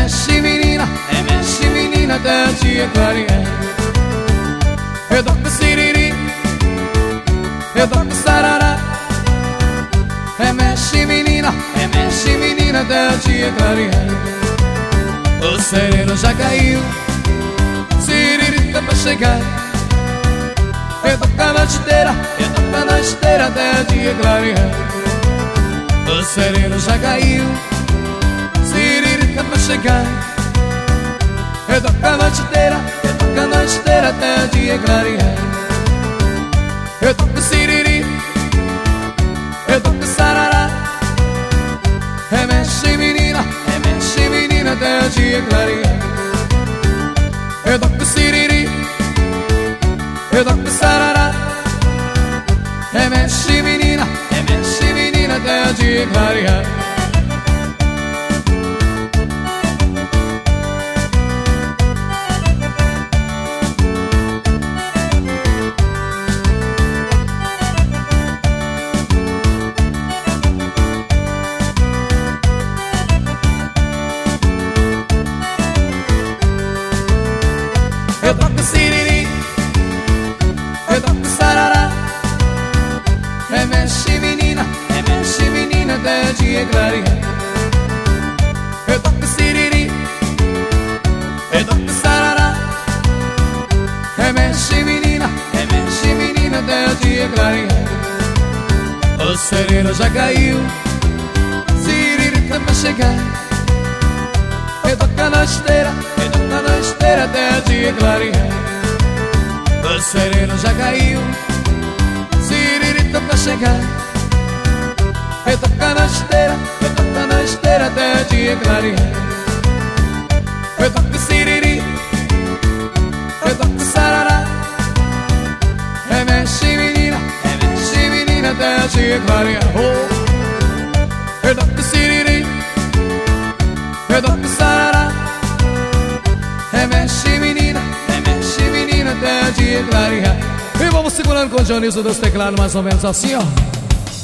Remexe menina até o dia clarear. Eu toco siriri, eu toco sarará. Remexe menina até o dia clarear. O sereno já caiu, siriri tá pra chegar. Eu toco a noite inteira até o dia clarear. O sereno já caiu, siriri tá pra chegar. Eu toco a noite inteira até o dia clarear. Eu toco siriri, eu toco sarará. Remexe menina até o dia clarear. Eu toco siriri, eu toco sarará. Remexe menina até o dia clarear. Eu toco siriri, eu toco sarará. Remexe menina até o dia clarear. Eu toco siriri, eu toco sarará. Remexe menina até o dia clarear. O sereno já caiu, siriri tá pra chegar. Eu toco a noite inteira até o dia clarear. O sereno já caiu, siriri tá pra chegar. Eu toco a noite inteira até o dia clarear. Eu toco siriri, eu toco sarará. Remexe menina até o dia clarear. Eu toco siriri, eu toco sarará. Remexe menina até o dia clarear. E vamos segurando com o Dionísio dos teclados mais ou menos assim, ó.